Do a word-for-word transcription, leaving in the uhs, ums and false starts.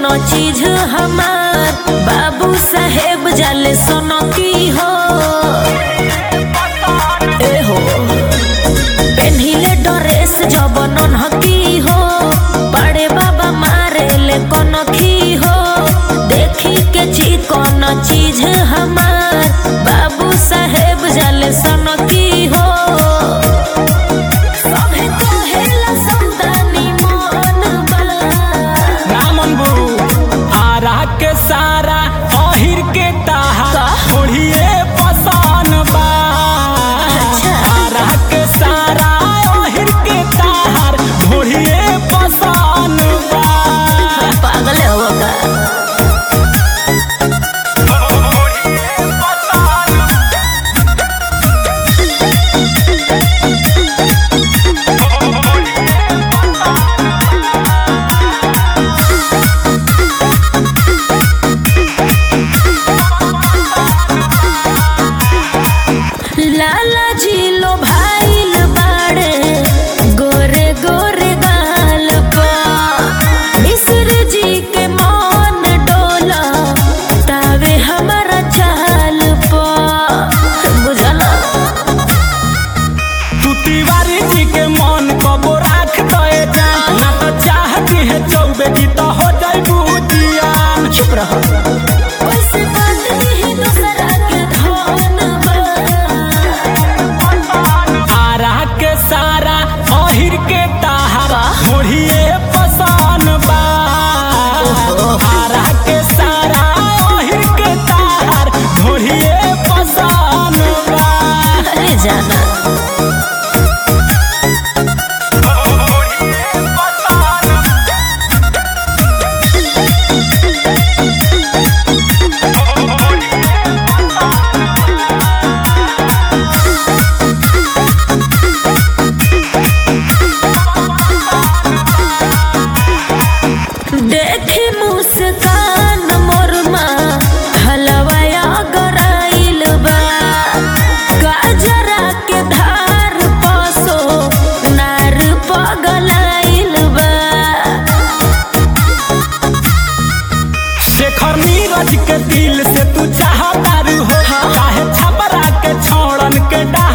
कोनो चीज हमार बाबू साहेब जाले सोनो की हो ए हो पेन्हिले ड्रेस जब नन्हकी हो बड़े बाबा मारे ले कोनो की हो देखी के ची कोनो चीज हमार बाबू साहेब जाले सोनो की हो लाला जी लो भाईल बाड़े गोरे गोरे गाल पा मिस्र जी के मन डोला तावे हमारा चाल पा बुझला तू तिवारी जी के मन कबो राख दे जा ना तो चाहती है चौबे जी तो हो जाए बुदियान चुप रहो कैसे बात नहीं दूसरा के धन अहिर के ताहरा घोड़िए पसान बा आरा के सारा अहिर के ताहर घोड़िए पसान बा अरे जाना देखी मुस्कान मोरमा हलवाया गराइल बा गाजरा के धार पसो नार पगलाइल बा शेखर नीरज के दिल से तू चाहता रू हो काहे छपरा के छोड़न के डा